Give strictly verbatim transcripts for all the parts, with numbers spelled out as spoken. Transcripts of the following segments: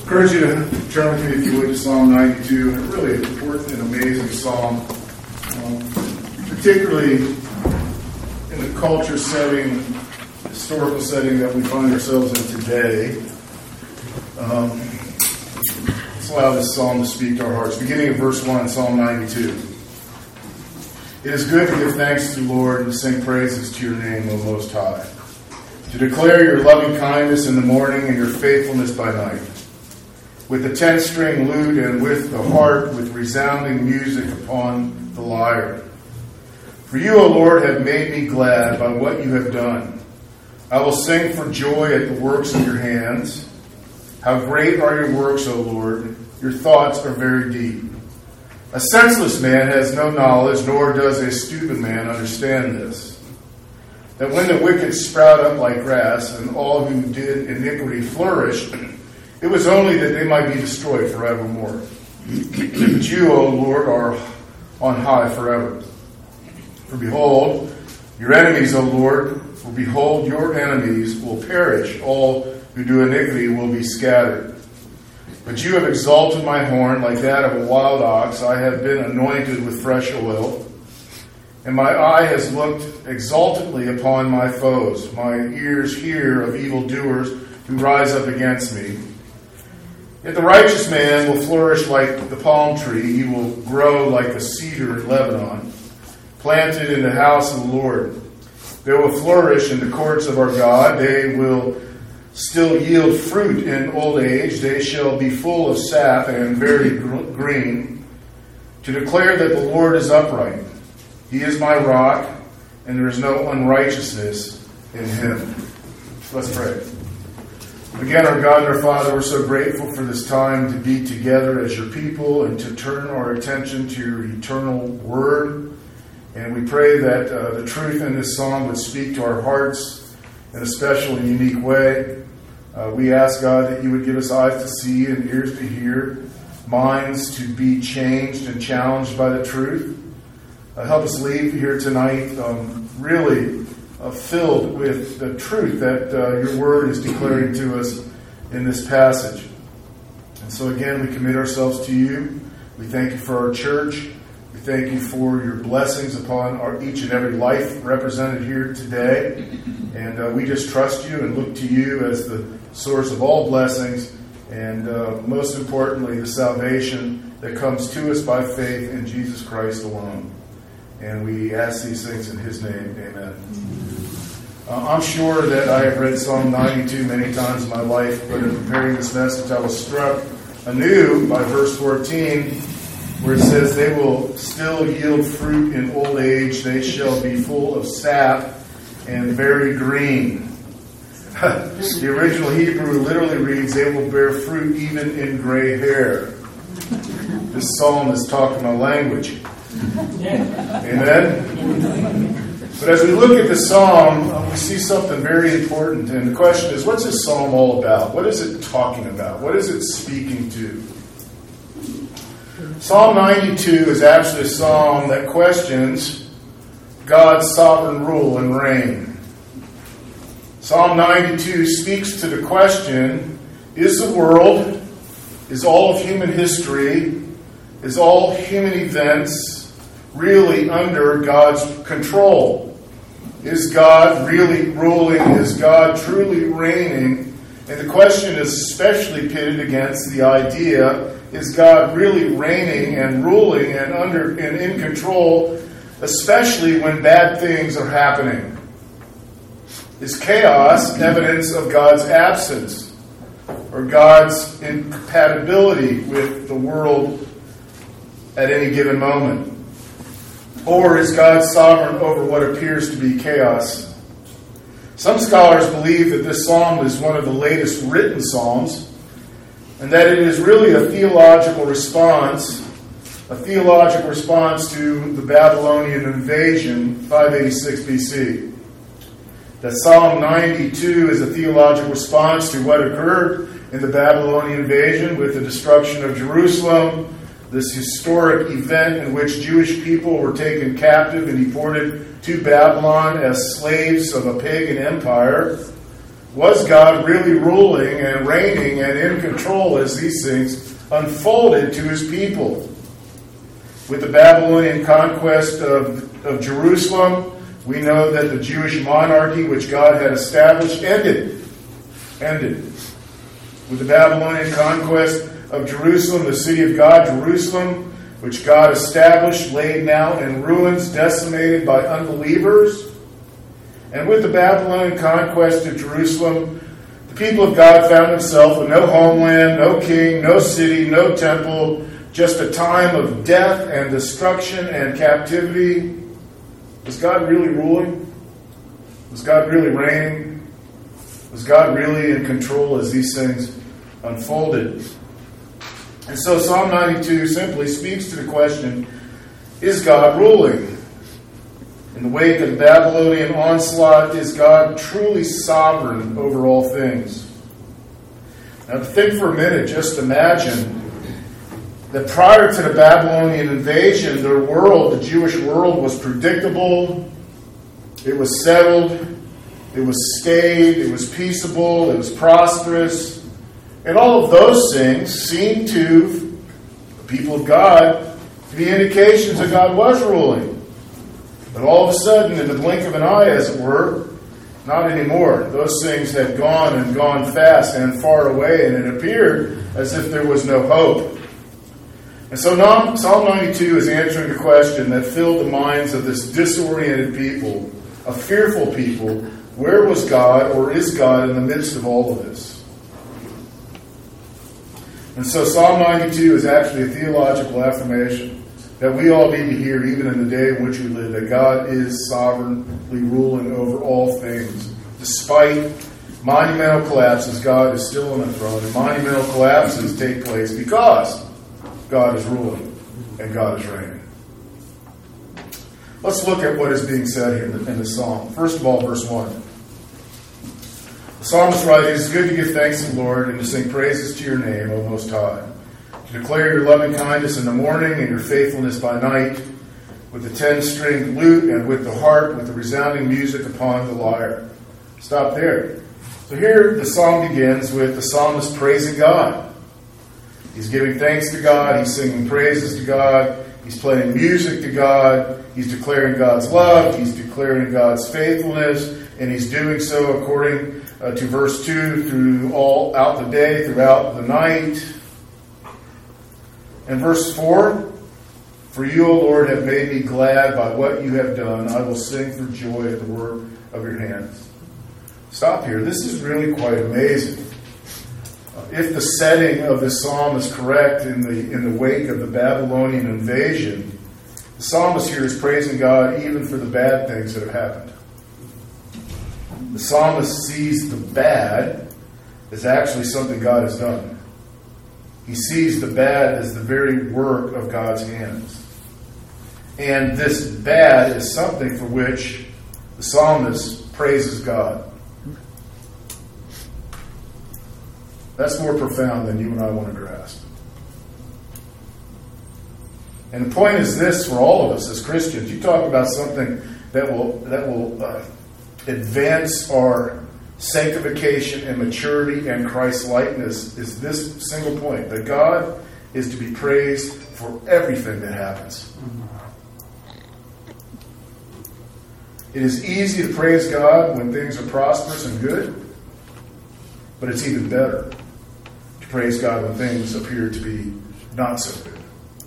encourage you to turn with me, if you would, to Psalm ninety-two. A really important and amazing psalm, um, particularly in the culture setting, historical setting that we find ourselves in today. Um, let's allow this psalm to speak to our hearts. Beginning of verse one, Psalm ninety-two. It is good to give thanks to the Lord and to sing praises to your name, O Most High, to declare your loving kindness in the morning and your faithfulness by night, with the ten-string lute and with the harp, with resounding music upon the lyre. For you, O Lord, have made me glad by what you have done. I will sing for joy at the works of your hands. How great are your works, O Lord! Your thoughts are very deep. A senseless man has no knowledge, nor does a stupid man understand this, that when the wicked sprout up like grass, and all who did iniquity flourish, it was only that they might be destroyed forevermore. But you, O Lord, are on high forever. For behold, your enemies, O Lord, for behold, your enemies will perish. All who do iniquity will be scattered. But you have exalted my horn like that of a wild ox. I have been anointed with fresh oil. And my eye has looked exultantly upon my foes. My ears hear of evildoers who rise up against me. Yet the righteous man will flourish like the palm tree. He will grow like the cedar in Lebanon, planted in the house of the Lord. They will flourish in the courts of our God. They will still yield fruit in old age. They shall be full of sap and very green, to declare that the Lord is upright. He is my rock, and there is no unrighteousness in him. Let's pray. Again, our God and our Father, we're so grateful for this time to be together as your people and to turn our attention to your eternal word. And we pray that uh, the truth in this psalm would speak to our hearts in a special and unique way. Uh, we ask, God, that you would give us eyes to see and ears to hear, minds to be changed and challenged by the truth. Uh, help us leave here tonight um, really uh, filled with the truth that uh, your word is declaring to us in this passage. And so again, we commit ourselves to you. We thank you for our church. We thank you for your blessings upon our each and every life represented here today. And uh, we just trust you and look to you as the source of all blessings, and uh, most importantly, the salvation that comes to us by faith in Jesus Christ alone. And we ask these things in his name. Amen. Uh, I'm sure that I have read Psalm ninety-two many times in my life, but in preparing this message, I was struck anew by verse fourteen, where it says, they will still yield fruit in old age. They shall be full of sap and very green. The original Hebrew literally reads, they will bear fruit even in gray hair. This psalm is talking my language. Amen? But as we look at the psalm, uh, we see something very important. And the question is, what's this psalm all about? What is it talking about? What is it speaking to? Psalm ninety-two is actually a psalm that questions God's sovereign rule and reign. Psalm ninety-two speaks to the question, is the world, is all of human history, is all human events really under God's control? Is God really ruling? Is God truly reigning? And the question is especially pitted against the idea, is God really reigning and ruling and under and in control, especially when bad things are happening? Is chaos evidence of God's absence or God's incompatibility with the world at any given moment? Or is God sovereign over what appears to be chaos? Some scholars believe that this psalm is one of the latest written psalms, and that it is really a theological response, a theological response to the Babylonian invasion, five eighty-six B C. That Psalm ninety-two is a theological response to what occurred in the Babylonian invasion with the destruction of Jerusalem, this historic event in which Jewish people were taken captive and deported to Babylon as slaves of a pagan empire. Was God really ruling and reigning and in control as these things unfolded to his people? With the Babylonian conquest of, of Jerusalem, we know that the Jewish monarchy which God had established ended. Ended. With the Babylonian conquest of Jerusalem, the city of God, Jerusalem, which God established, laid now in ruins, decimated by unbelievers. And with the Babylonian conquest of Jerusalem, the people of God found themselves with no homeland, no king, no city, no temple, just a time of death and destruction and captivity. Was God really ruling? Was God really reigning? Was God really in control as these things unfolded? And so Psalm ninety-two simply speaks to the question, is God ruling? In the wake of the Babylonian onslaught, is God truly sovereign over all things? Now to think for a minute, just imagine that prior to the Babylonian invasion, their world, the Jewish world, was predictable, it was settled, it was staid, it was peaceable, it was prosperous. And all of those things seemed to the people of God to be indications that God was ruling. But all of a sudden, in the blink of an eye, as it were, not anymore. Those things had gone and gone fast and far away, and it appeared as if there was no hope. And so Psalm ninety-two is answering the question that filled the minds of this disoriented people, a fearful people. Where was God, or is God, in the midst of all of this? And so Psalm ninety-two is actually a theological affirmation that we all need to hear even in the day in which we live, that God is sovereignly ruling over all things. Despite monumental collapses, God is still on the throne. And monumental collapses take place because God is ruling and God is reigning. Let's look at what is being said here in the, in the psalm. First of all, verse one. The psalmist writes, "It is good to give thanks to the Lord and to sing praises to your name, O Most High. To declare your loving kindness in the morning and your faithfulness by night, with the ten-stringed lute and with the harp, with the resounding music upon the lyre." Stop there. So here the psalm begins with the psalmist praising God. He's giving thanks to God. He's singing praises to God. He's playing music to God. He's declaring God's love. He's declaring God's faithfulness. And he's doing so according uh, to verse two, through all out the day, throughout the night. And verse four, "For you, O Lord, have made me glad by what you have done. I will sing for joy at the work of your hands." Stop here. This is really quite amazing. If the setting of this psalm is correct, in the in the wake of the Babylonian invasion, the psalmist here is praising God even for the bad things that have happened. The psalmist sees the bad as actually something God has done. He sees the bad as the very work of God's hands. And this bad is something for which the psalmist praises God. That's more profound than you and I want to grasp. And the point is this for all of us as Christians. You talk about something that will that will uh, advance our sanctification and maturity and Christ-likeness, is this single point, that God is to be praised for everything that happens. It is easy to praise God when things are prosperous and good, but it's even better to praise God when things appear to be not so good.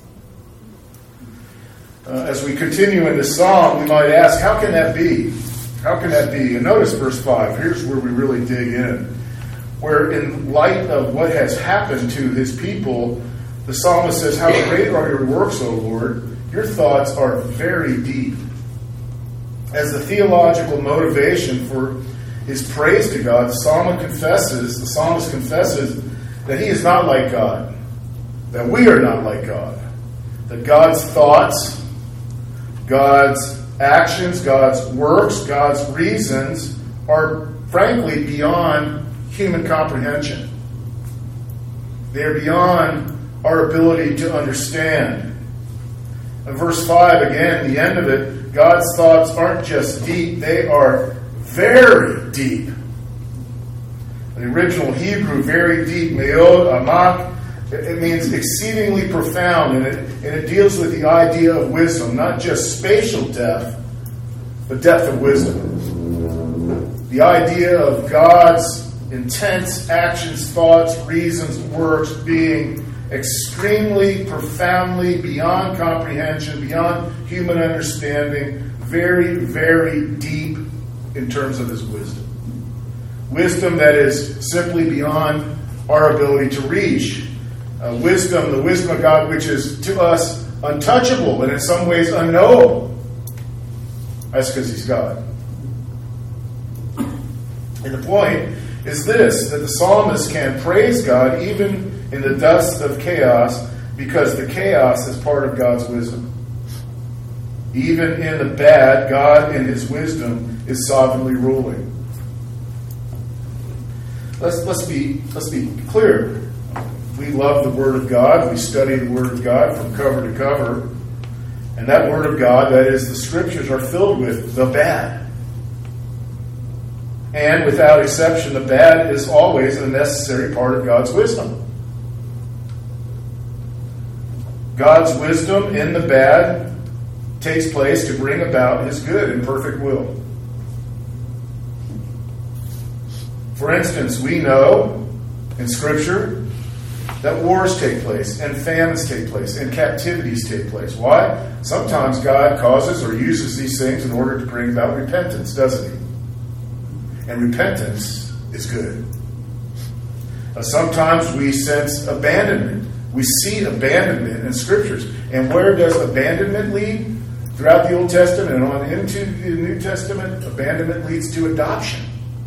Uh, as we continue in this psalm, we might ask, how can that be? How can that be? And notice verse five. Here's where we really dig in. Where in light of what has happened to his people, the psalmist says, "How great are your works, O Lord! Your thoughts are very deep." As the theological motivation for his praise to God, the psalmist confesses, the psalmist confesses that he is not like God, that we are not like God, that God's thoughts, God's actions, God's works, God's reasons are frankly beyond human comprehension. They are beyond our ability to understand. In verse five, again, the end of it, God's thoughts aren't just deep, they are very deep. The original Hebrew, very deep, meod, amak, it means exceedingly profound, and it, and it deals with the idea of wisdom, not just spatial depth, but depth of wisdom. The idea of God's intense actions, thoughts, reasons, works being extremely, profoundly, beyond comprehension, beyond human understanding, very, very deep in terms of his wisdom. Wisdom that is simply beyond our ability to reach. Uh, wisdom, the wisdom of God, which is to us untouchable and in some ways unknowable. That's because he's God. And the point is this, that the psalmist can praise God even in the dust of chaos, because the chaos is part of God's wisdom. Even in the bad, God in his wisdom is sovereignly ruling. Let's, let's, be, let's be clear. We love the Word of God. We study the Word of God from cover to cover. And that Word of God, that is, the Scriptures, are filled with the bad. And without exception, the bad is always a necessary part of God's wisdom. God's wisdom in the bad takes place to bring about his good and perfect will. For instance, we know in Scripture that wars take place, and famines take place, and captivities take place. Why? Sometimes God causes or uses these things in order to bring about repentance, doesn't he? And repentance is good. Uh, sometimes we sense abandonment. We see abandonment in Scriptures. And where does abandonment lead? Throughout the Old Testament and on into the New Testament, abandonment leads to adoption.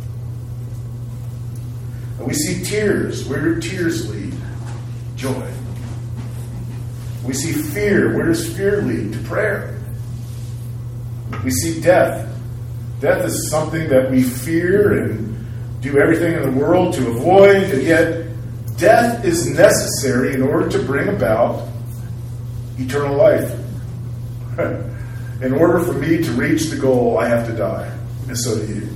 We see tears. Where do tears lead? Joy. We see fear. Where does fear lead? To prayer. We see death. Death is something that we fear and do everything in the world to avoid, and yet death is necessary in order to bring about eternal life. In order for me to reach the goal, I have to die. And so do you.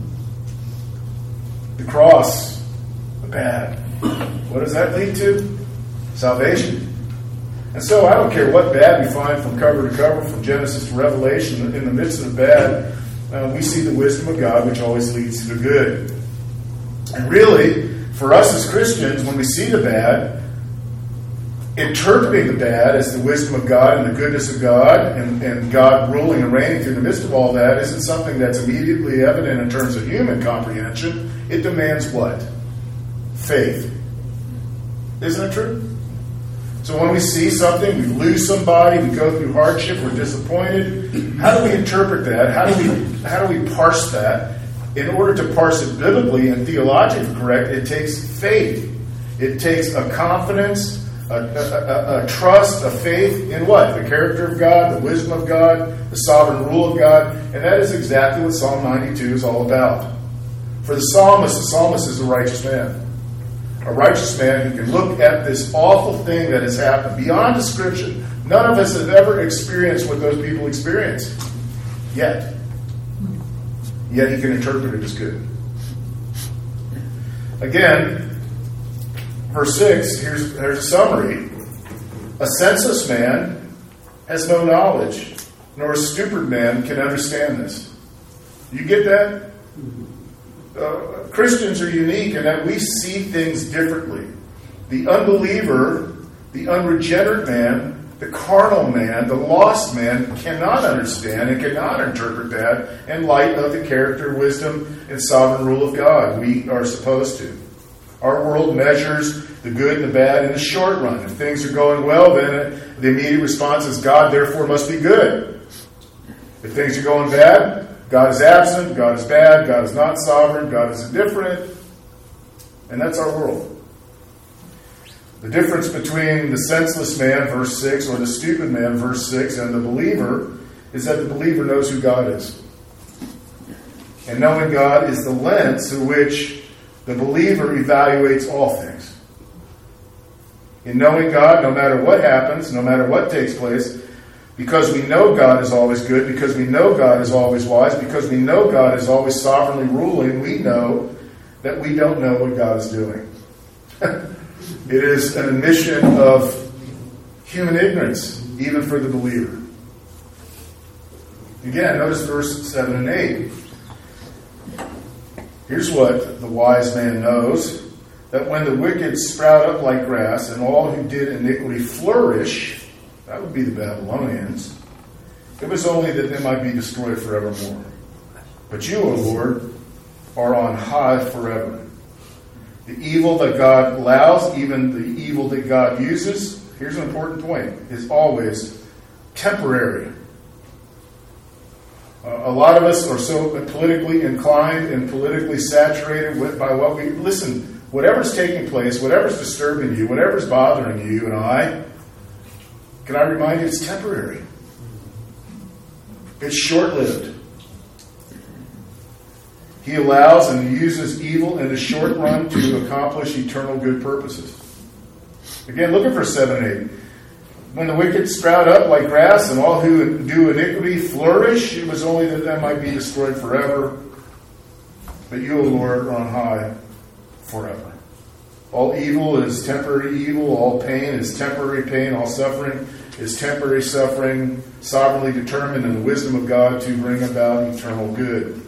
The cross, the bad. What does that lead to? Salvation. And so I don't care what bad we find from cover to cover, from Genesis to Revelation, in the midst of the bad, uh, we see the wisdom of God, which always leads to the good. And really, for us as Christians, when we see the bad, interpreting the bad as the wisdom of God and the goodness of God, and, and God ruling and reigning through the midst of all that, isn't something that's immediately evident in terms of human comprehension. It demands what? Faith. Isn't it true? So when we see something, we lose somebody, we go through hardship, we're disappointed. How do we interpret that? How do we how do we parse that? In order to parse it biblically and theologically correct, it takes faith. It takes a confidence, a, a, a, a trust, a faith in what? The character of God, the wisdom of God, the sovereign rule of God. And that is exactly what Psalm ninety-two is all about. For the psalmist, the psalmist is a righteous man. A righteous man who can look at this awful thing that has happened beyond description. None of us have ever experienced what those people experienced. Yet. Yet he can interpret it as good. Again, verse six, here's, here's a summary. A senseless man has no knowledge, nor a stupid man can understand this. You get that? Uh, Christians are unique in that we see things differently. The unbeliever, the unregenerate man, the carnal man, the lost man cannot understand and cannot interpret that in light of the character, wisdom, and sovereign rule of God. We are supposed to. Our world measures the good and the bad in the short run. If things are going well, then the immediate response is God therefore must be good. If things are going bad, God is absent, God is bad, God is not sovereign, God is indifferent. And that's our world. The difference between the senseless man, verse six, or the stupid man, verse six, and the believer is that the believer knows who God is. And knowing God is the lens through which the believer evaluates all things. In knowing God, no matter what happens, no matter what takes place, because we know God is always good, because we know God is always wise, because we know God is always sovereignly ruling, we know that we don't know what God is doing. It is an admission of human ignorance, even for the believer. Again, notice verse seven and eight. Here's what the wise man knows, that when the wicked sprout up like grass and all who did iniquity flourish, that would be the Babylonians, it was only that they might be destroyed forevermore. But you, O Lord, are on high forever. The evil that God allows, even the evil that God uses, here's an important point, is always temporary. Uh, a lot of us are so politically inclined and politically saturated with, by what we... Listen, whatever's taking place, whatever's disturbing you, whatever's bothering you, you and I, can I remind you, it's temporary. It's short-lived. He allows and uses evil in the short run to accomplish eternal good purposes. Again, look at verse seven and eight. When the wicked sprout up like grass and all who do iniquity flourish, it was only that they might be destroyed forever. But you, O Lord, are on high forever. All evil is temporary evil. All pain is temporary pain. All suffering is temporary suffering, sovereignly determined in the wisdom of God to bring about eternal good.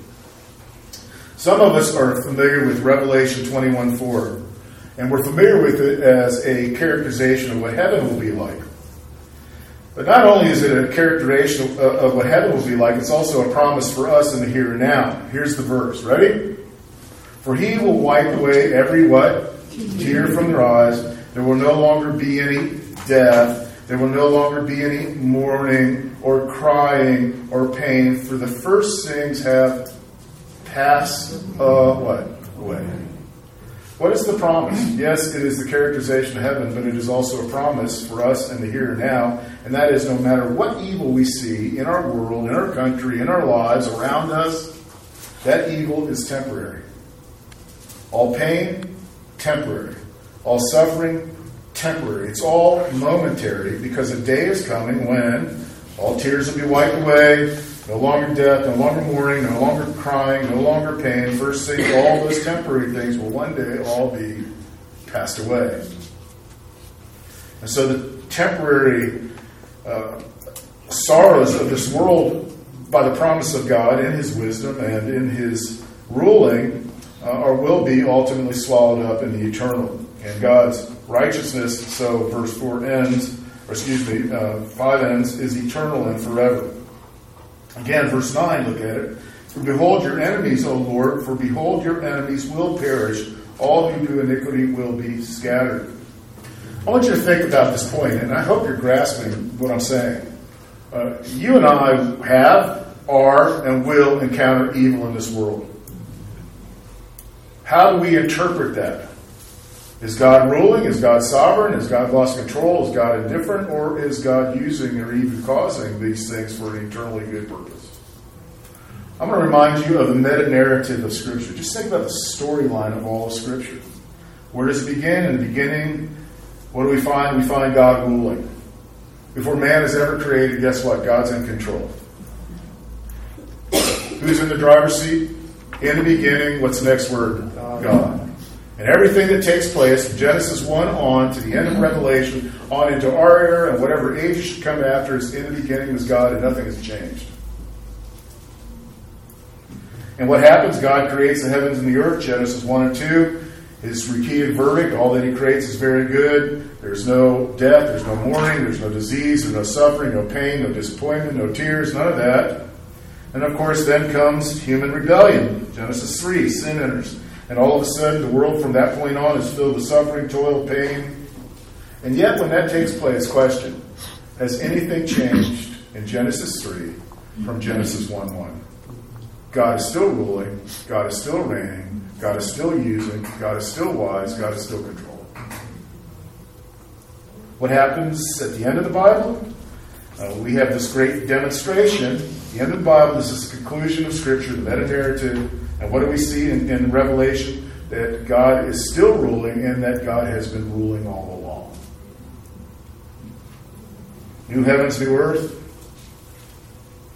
Some of us are familiar with Revelation twenty-one four, and we're familiar with it as a characterization of what heaven will be like. But not only is it a characterization of, of what heaven will be like, it's also a promise for us in the here and now. Here's the verse. Ready? For he will wipe away every what? Tear from their eyes. There will no longer be any death. There will no longer be any mourning or crying or pain, for the first things have passed uh, what? away. What is the promise? Yes, it is the characterization of heaven, but it is also a promise for us in the here and now, and that is no matter what evil we see in our world, in our country, in our lives, around us, that evil is temporary. All pain, temporary. All suffering, temporary. It's all momentary, because a day is coming when all tears will be wiped away, no longer death, no longer mourning, no longer crying, no longer pain. First thing, all those temporary things will one day all be passed away. And so the temporary uh, sorrows of this world, by the promise of God in His wisdom and in His ruling, uh, or will be ultimately swallowed up in the eternal. And God's righteousness, so verse four ends, or excuse me, uh, five ends, is eternal and forever. Again, verse nine, look at it. For behold your enemies, O Lord, for behold your enemies will perish. All who do iniquity will be scattered. I want you to think about this point, and I hope you're grasping what I'm saying. Uh, you and I have, are, and will encounter evil in this world. How do we interpret that? Is God ruling? Is God sovereign? Is God lost control? Is God indifferent? Or is God using or even causing these things for an eternally good purpose? I'm going to remind you of the meta-narrative of Scripture. Just think about the storyline of all of Scripture. Where does it begin? In the beginning, what do we find? We find God ruling. Before man is ever created, guess what? God's in control. Who's in the driver's seat? In the beginning, what's the next word? God. And everything that takes place from Genesis one on to the end of Revelation, on into our era and whatever age should come after, is in the beginning was God, and nothing has changed. And what happens? God creates the heavens and the earth, Genesis one and two. His repeated verdict, all that He creates is very good. There's no death, there's no mourning, there's no disease, there's no suffering, no pain, no disappointment, no tears, none of that. And of course then comes human rebellion. Genesis three, sin enters. And all of a sudden, the world from that point on is filled with suffering, toil, pain. And yet, when that takes place, question, has anything changed in Genesis three from Genesis one one? God is still ruling. God is still reigning. God is still using. God is still wise. God is still controlling. What happens at the end of the Bible? Uh, we have this great demonstration. At the end of the Bible, this is the conclusion of Scripture, the meta-narrative. And what do we see in, in Revelation? That God is still ruling, and that God has been ruling all along. New heavens, new earth.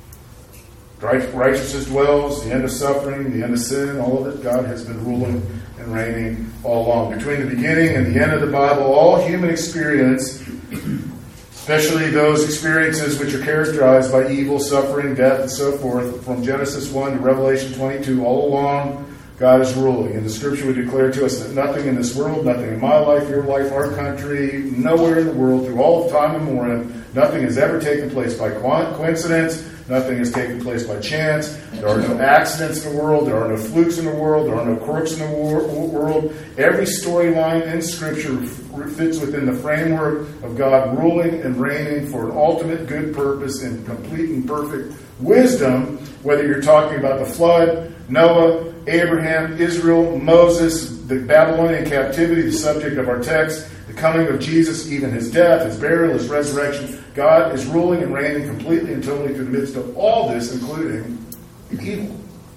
Righteousness dwells, the end of suffering, the end of sin, all of it. God has been ruling and reigning all along. Between the beginning and the end of the Bible, all human experience, especially those experiences which are characterized by evil, suffering, death, and so forth, from Genesis one to Revelation twenty-two, all along, God is ruling. And the Scripture would declare to us that nothing in this world, nothing in my life, your life, our country, nowhere in the world, through all of time and more, nothing has ever taken place by coincidence. Nothing has taken place by chance. There are no accidents in the world. There are no flukes in the world. There are no quirks in the wor- world. Every storyline in Scripture fits within the framework of God ruling and reigning for an ultimate good purpose and complete and perfect wisdom, whether you're talking about the flood, Noah, Abraham, Israel, Moses, the Babylonian captivity, the subject of our text, the coming of Jesus, even his death, his burial, his resurrection. God is ruling and reigning completely and totally through the midst of all this, including evil.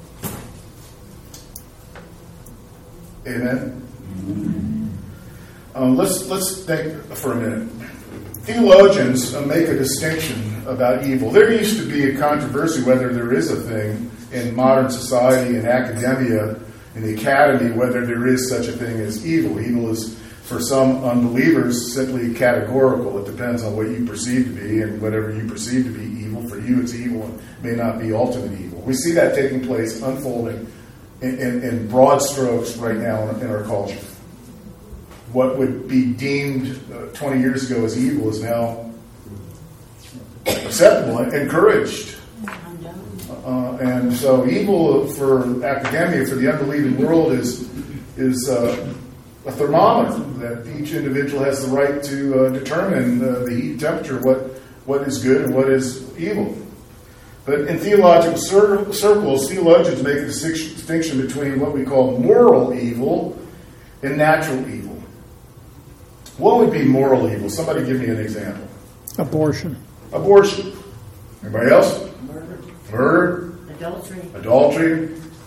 Amen? Um, let's, let's think for a minute. Theologians uh, make a distinction about evil. There used to be a controversy whether there is a thing in modern society, in academia, in the academy, whether there is such a thing as evil. Evil is, for some unbelievers, simply categorical. It depends on what you perceive to be, and whatever you perceive to be evil, for you it's evil and may not be ultimate evil. We see that taking place, unfolding in, in, in broad strokes right now in, in our culture. What would be deemed uh, twenty years ago as evil is now acceptable and encouraged. Uh, and so evil for academia, for the unbelieving world, is is uh, a thermometer that each individual has the right to uh, determine uh, the heat temperature, what what is good and what is evil. But in theological cir- circles, theologians make a distinction between what we call moral evil and natural evil. What would be moral evil? Somebody give me an example. Abortion. Abortion. Anybody else? Murder. Murder. Adultery. Adultery.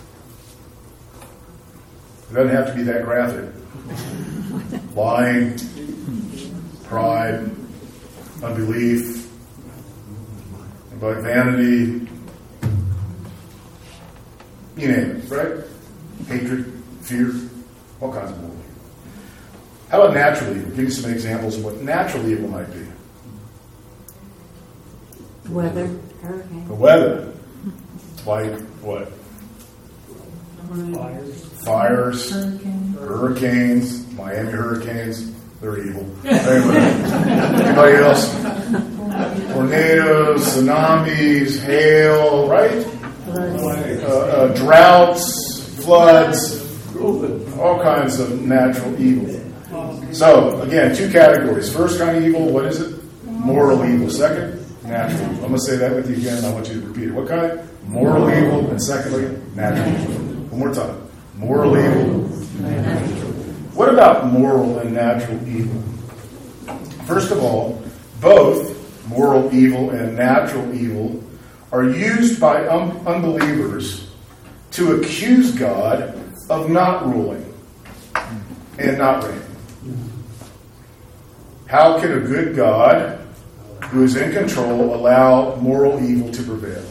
It doesn't have to be that graphic. Lying. Pride. Unbelief. About vanity. You name it, right? Hatred. Fear. All kinds of moral evil. How about natural evil? Give me some examples of what natural evil might be. Weather. Hurricane. The weather. Like what? Fires. Fires. Hurricane. Hurricanes. Miami hurricanes. They're evil. Anyway. Anybody else? Tornadoes, tsunamis, hail, right? Uh, uh, droughts, floods, all kinds of natural evil. So, again, two categories. First kind of evil, what is it? Moral evil. Second, natural evil. I'm going to say that with you again, and I want you to repeat it. What kind? Moral evil, and secondly, natural evil. One more time. Moral evil. What about moral and natural evil? First of all, both moral evil and natural evil are used by un- unbelievers to accuse God of not ruling and not reigning. How can a good God, who is in control, allow moral evil to prevail?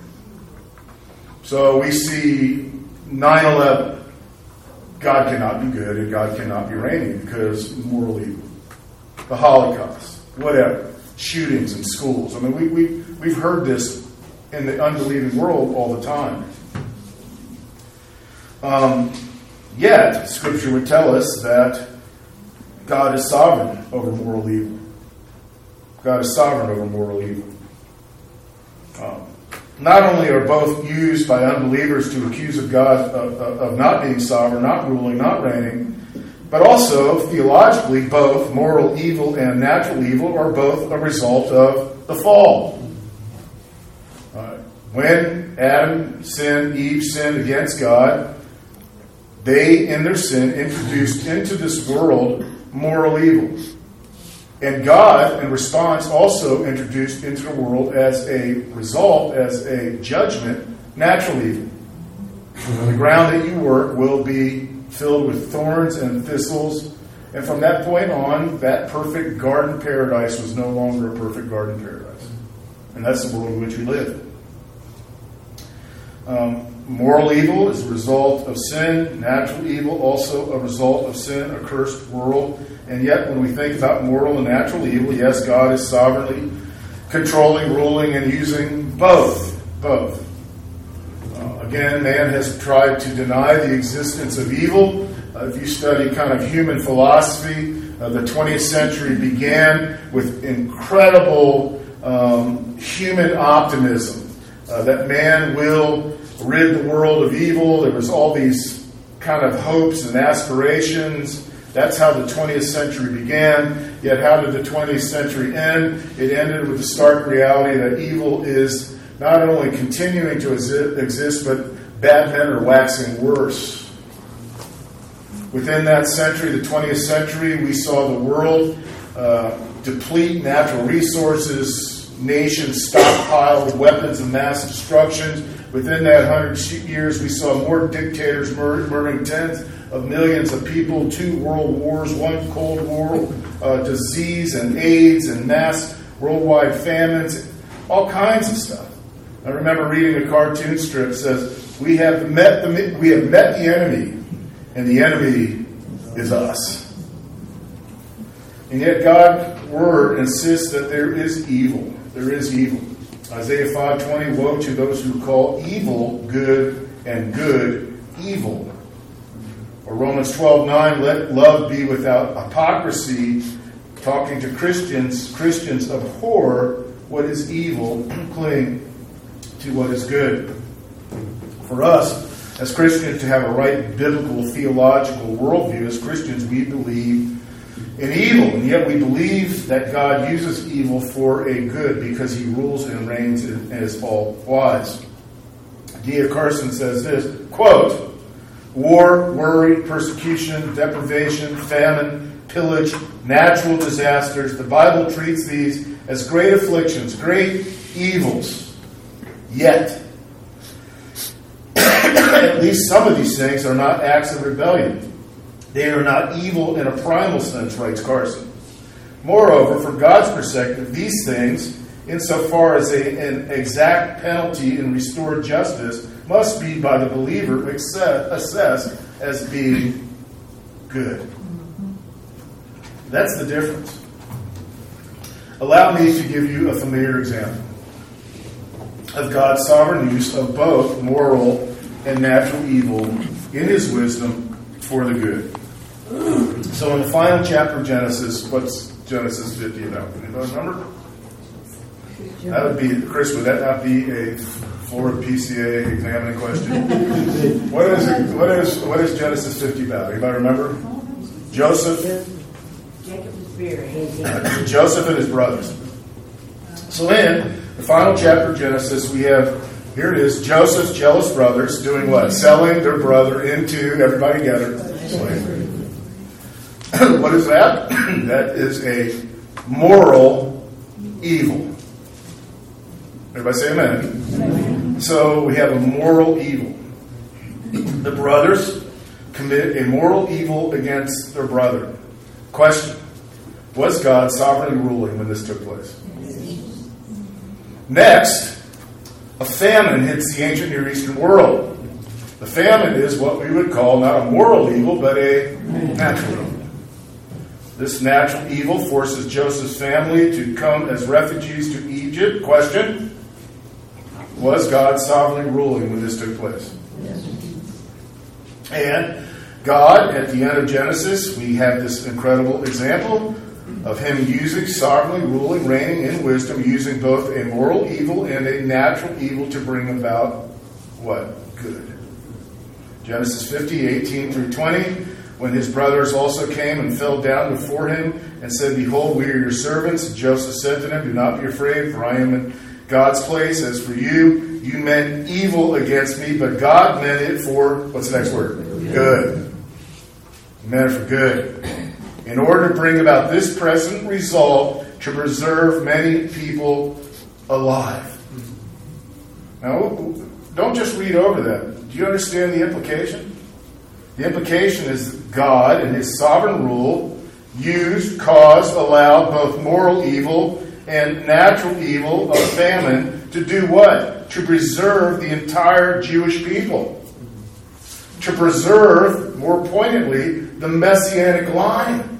So we see nine eleven. God cannot be good and God cannot be reigning because moral evil. The Holocaust, whatever. Shootings in schools. I mean, we, we, we've heard this in the unbelieving world all the time. Um, yet, Scripture would tell us that God is sovereign over moral evil. God is sovereign over moral evil. Um, not only are both used by unbelievers to accuse of God of, of, of not being sovereign, not ruling, not reigning, but also, theologically, both moral evil and natural evil are both a result of the fall. Uh, when Adam sinned, Eve sinned against God, they, in their sin, introduced into this world moral evil. And God, in response, also introduced into the world as a result, as a judgment, natural evil. The ground that you work will be filled with thorns and thistles. And from that point on, that perfect garden paradise was no longer a perfect garden paradise. And that's the world in which we live. Um, moral evil is a result of sin. Natural evil also a result of sin, a cursed world. And yet when we think about moral and natural evil, yes, God is sovereignly controlling, ruling, and using both. Both. Uh, again, man has tried to deny the existence of evil. Uh, if you study kind of human philosophy, uh, the twentieth century began with incredible um, human optimism uh, that man will rid the world of evil. There was all these kind of hopes and aspirations. That's how the twentieth century began. Yet how did the twentieth century end? It ended with the stark reality that evil is not only continuing to exist, but bad men are waxing worse. Within that century, the twentieth century, we saw the world uh, deplete natural resources, nations stockpile weapons of mass destruction. Within that hundred years, we saw more dictators mur- murdering tens of millions of people, two world wars, one Cold War, uh, disease and AIDS and mass worldwide famines, all kinds of stuff. I remember reading a cartoon strip that says, "We have met the we have met the enemy, and the enemy is us." And yet God's word insists that there is evil. There is evil. Isaiah five twenty, woe to those who call evil good and good evil. Or Romans twelve nine, let love be without hypocrisy, talking to Christians. Christians abhor what is evil, cling to what is good. For us, as Christians, to have a right biblical theological worldview, as Christians, we believe in evil, and yet we believe that God uses evil for a good because he rules and reigns and is all wise. D A Carson says this, quote, war, worry, persecution, deprivation, famine, pillage, natural disasters. The Bible treats these as great afflictions, great evils. Yet, at least some of these things are not acts of rebellion. They are not evil in a primal sense, writes Carson. Moreover, from God's perspective, these things, insofar as a, an exact penalty and restored justice, must be by the believer assessed as being good. That's the difference. Allow me to give you a familiar example of God's sovereign use of both moral and natural evil in his wisdom for the good. So in the final chapter of Genesis, what's Genesis fifty about? Anybody remember? That would be, Chris, would that not be a Florida P C A examining question? What is it, what is what is Genesis fifty about? Anybody remember? Joseph. Jacob was buried. Joseph and his brothers. So in the final chapter of Genesis, we have, here it is, Joseph's jealous brothers doing what? Selling their brother into, everybody together, slavery. What is that? That is a moral evil. Everybody say amen. Amen. So we have a moral evil. The brothers commit a moral evil against their brother. Question: was God sovereignly ruling when this took place? Next, a famine hits the ancient Near Eastern world. The famine is what we would call not a moral evil, but a natural evil. This natural evil forces Joseph's family to come as refugees to Egypt. Question: was God sovereignly ruling when this took place? Yes. And God, at the end of Genesis, we have this incredible example of him using, sovereignly ruling, reigning in wisdom, using both a moral evil and a natural evil to bring about what? Good. Genesis fifty, eighteen through twenty. When his brothers also came and fell down before him and said, behold, we are your servants. Joseph said to them, do not be afraid, for I am in God's place. As for you, you meant evil against me, but God meant it for, what's the next word? Good. He meant it for good. In order to bring about this present result, to preserve many people alive. Now, don't just read over that. Do you understand the implication? The implication is that God, in his sovereign rule, used, caused, allowed both moral evil and natural evil of famine To do what? To preserve the entire Jewish people. To preserve, more poignantly, the Messianic line.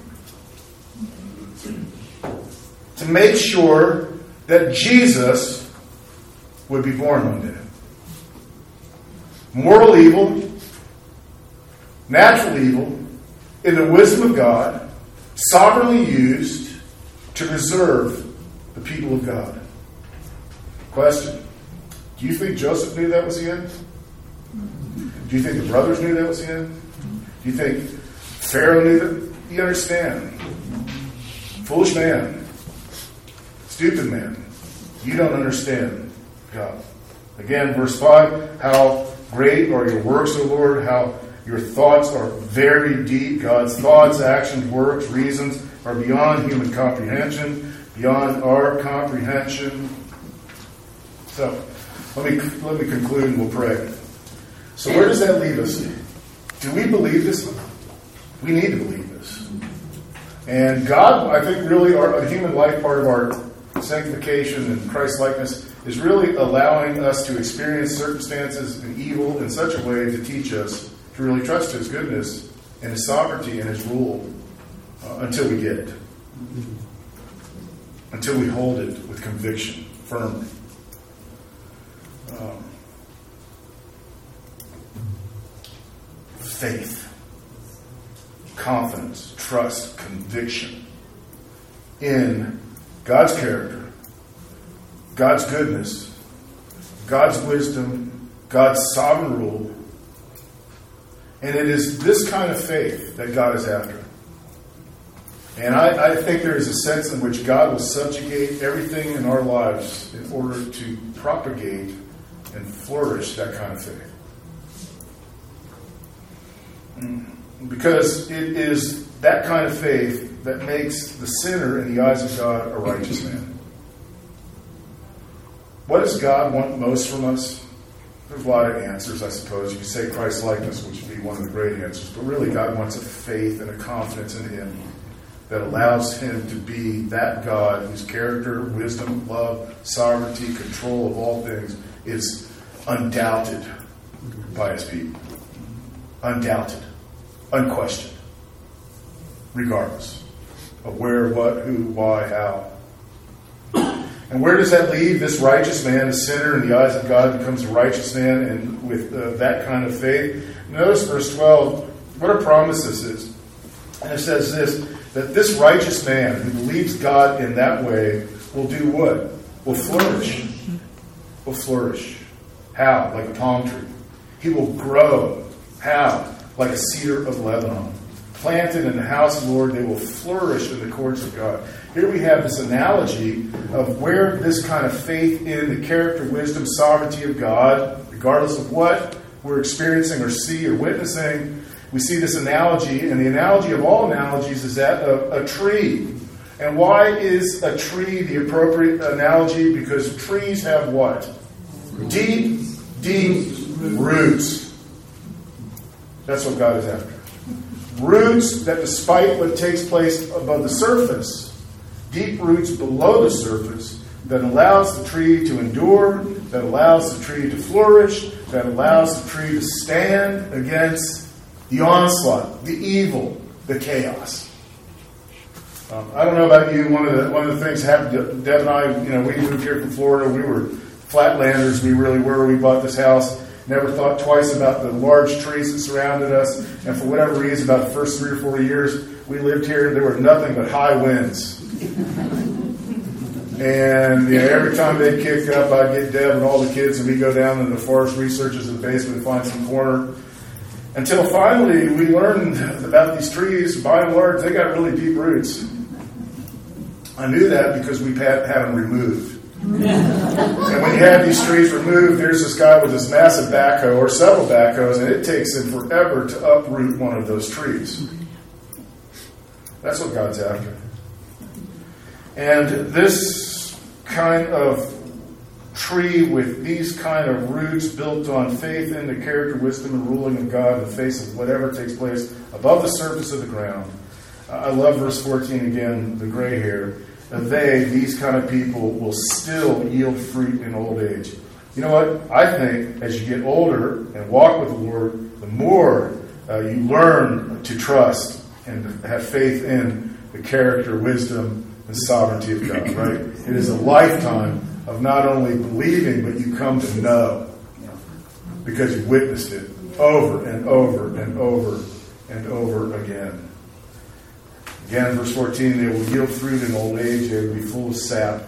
To make sure that Jesus would be born one day. Moral evil, natural evil, in the wisdom of God, sovereignly used to preserve the people of God. Question. Do you think Joseph knew that was the end? Do you think the brothers knew that was the end? Do you think Pharaoh knew that? You understand. Foolish man. Stupid man. You don't understand God. Again, verse five, how great are your works, O Lord, how your thoughts are very deep. God's thoughts, actions, works, reasons are beyond human comprehension, beyond our comprehension. So, let me let me conclude and we'll pray. So where does that leave us? Do we believe this? We need to believe this. And God, I think really our, a human life part of our sanctification and Christ-likeness is really allowing us to experience circumstances and evil in such a way to teach us to really trust His goodness and His sovereignty and His rule uh, until we get it. Until we hold it with conviction, firmly. Um, faith, confidence, trust, conviction in God's character, God's goodness, God's wisdom, God's sovereign rule. And it is this kind of faith that God is after. And I, I think there is a sense in which God will subjugate everything in our lives in order to propagate and flourish that kind of faith. Because it is that kind of faith that makes the sinner in the eyes of God a righteous man. What does God want most from us? There's a lot of answers, I suppose. You could say Christ-likeness, which would be one of the great answers. But really, God wants a faith and a confidence in Him that allows Him to be that God whose character, wisdom, love, sovereignty, control of all things is undoubted by His people. Undoubted. Unquestioned. Regardless of where, what, who, why, how. And where does that leave this righteous man, a sinner in the eyes of God, becomes a righteous man and with uh, that kind of faith? Notice verse twelve, what a promise this is. And it says this, that this righteous man who believes God in that way will do what? Will flourish. Will flourish. How? Like a palm tree. He will grow. How? Like a cedar of Lebanon. Planted in the house of the Lord, they will flourish in the courts of God. Here we have this analogy of where this kind of faith in the character, wisdom, sovereignty of God, regardless of what we're experiencing or see or witnessing, we see this analogy, and the analogy of all analogies is that of a tree. And why is a tree the appropriate analogy? Because trees have what? Deep, deep roots. That's what God is after. Roots that, despite what takes place above the surface, deep roots below the surface that allows the tree to endure, that allows the tree to flourish, that allows the tree to stand against the onslaught, the evil, the chaos. Um, I don't know about you. One of the one of the things happened to Deb and I. You know, we moved here from Florida. We were flatlanders. We really were. We bought this house. Never thought twice about the large trees that surrounded us. And for whatever reason, about the first three or four years we lived here, there were nothing but high winds. And you know, every time they'd kick up, I'd get Deb and all the kids, and we'd go down in the forest researches in the basement and find some corner. Until finally we learned about these trees. By and large, they got really deep roots. I knew that because we had, had them removed. And when you have these trees removed, there's this guy with this massive backhoe or several backhoes, and it takes him forever to uproot one of those trees. That's what God's after. And this kind of tree with these kind of roots built on faith in the character, wisdom, and ruling of God in the face of whatever takes place above the surface of the ground. I love verse fourteen again, the gray hair. they, these kind of people, will still yield fruit in old age. You know what? I think as you get older and walk with the Lord, the more uh, you learn to trust and to have faith in the character, wisdom, and sovereignty of God, right? It is a lifetime of not only believing, but you come to know because you witnessed it over and over and over and over again. Again, verse fourteen, they will yield fruit in old age. They will be full of sap.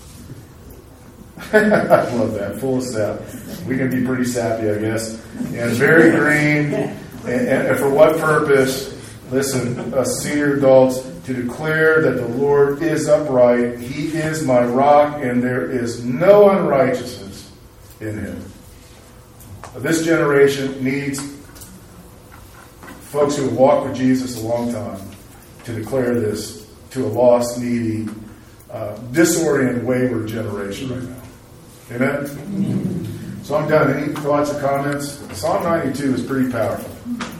I love that, full of sap. We can be pretty sappy, I guess. And very green. And, and for what purpose? Listen, us senior adults, to declare that the Lord is upright. He is my rock, and there is no unrighteousness in him. This generation needs folks who have walked with Jesus a long time to declare this to a lost, needy, uh, disoriented, wayward generation right now. Amen? Amen? So I'm done. Any thoughts or comments? Psalm ninety-two is pretty powerful.